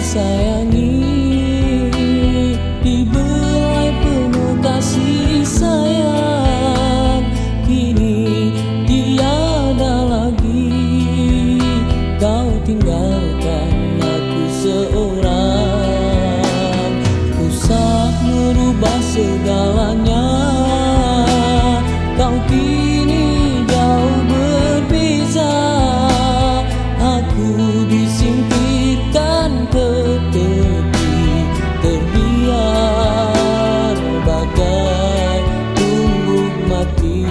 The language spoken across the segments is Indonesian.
sayangi, di belai penuh kasih sayang. Kini tiada lagi kau tinggalkan aku seorang. Usah merubah segalanya, kau kini jauh berbeza. Aku disingkirkan ke tepi, terbiar bagai tumbuh mati.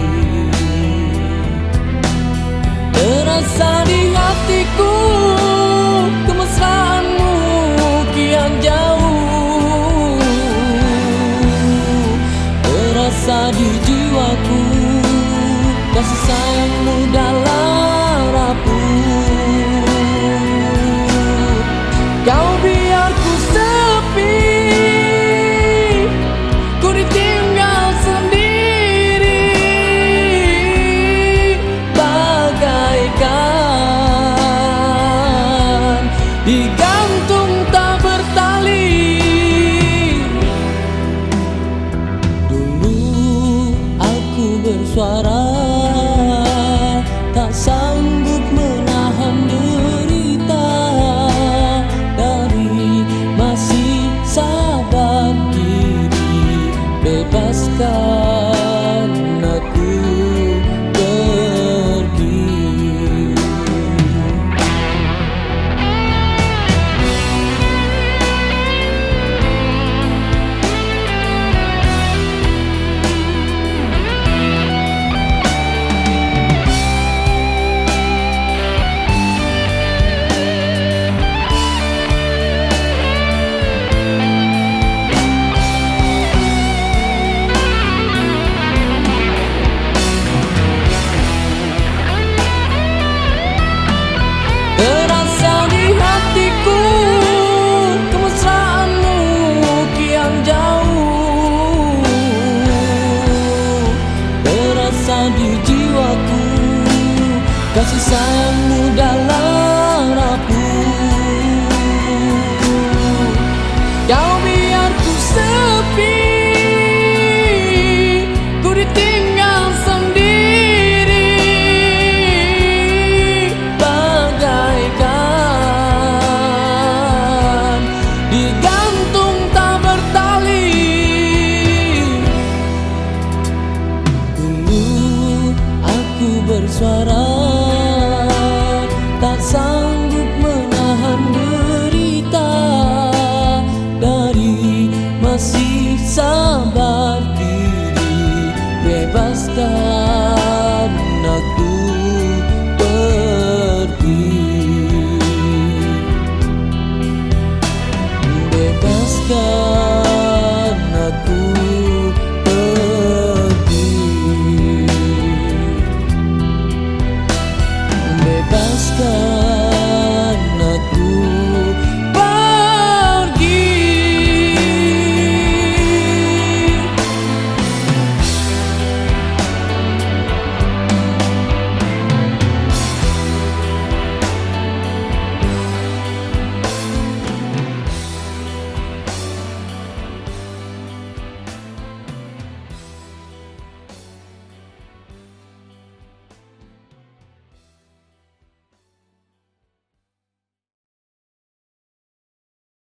Terasa di hatiku kemesraanmu kian jauh, terasa di jiwaku kasih sayangmu dalam rapuh. Kau biar ku sepi, ku ditinggal sendiri, bagaikan